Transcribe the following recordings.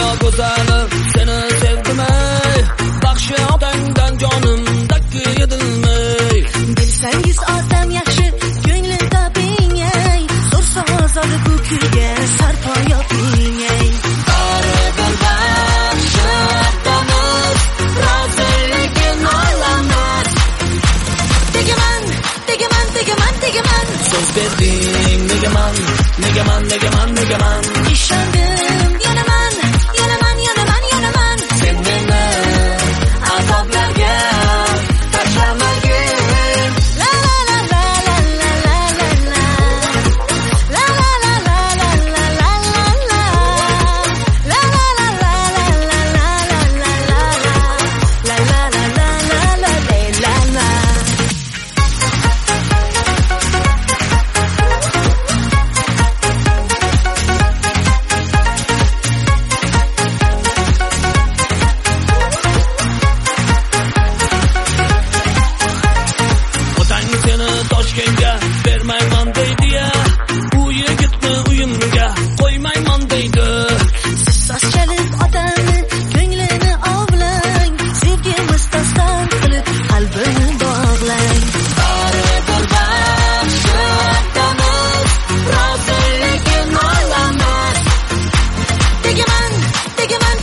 go'zalim, seni sevdim ey. Baxshi otangdan jonim dakki edilmay. Bilsangiz odam yaxshi, ko'nglim toping ey. So'rsa ozor bu kuyga sarpo yoping ey. Qaridan baxshi otamiz, roziligin olamas. Tegaman. So'z berding, negaman. Ishondim, yonaman. Sen meni azoblarga tashlamagin. La la la la la la la la la. La la la la la la la la la. La la la la la la la la la la. La la la la la la la la. Toshkentga bermayman deydi-ya, u yigitni uyimga qo'ymayman deydi. Siz soch chalib otani ko'nglini ovlang, sevgimiz daston qilib qalbini bog'lang. Qaridan baxshi otamiz, roziligin olamas. Tegaman.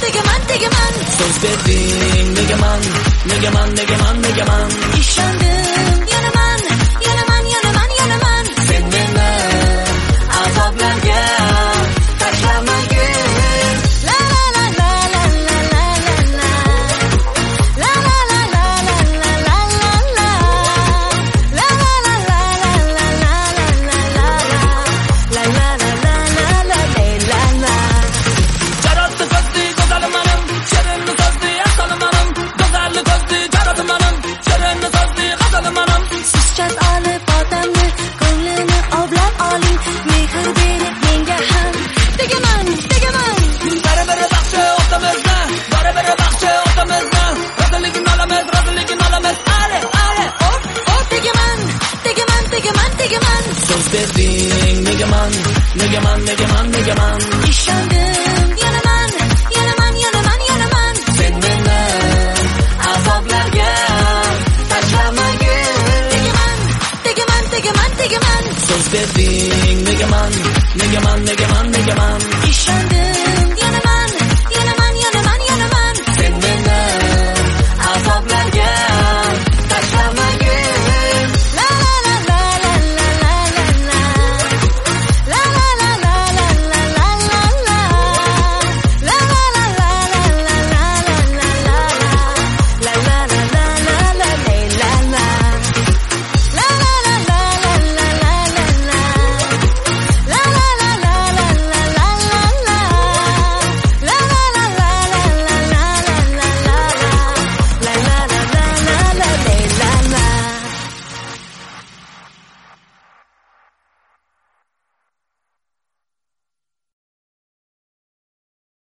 So'z berding, negaman. Ishondim,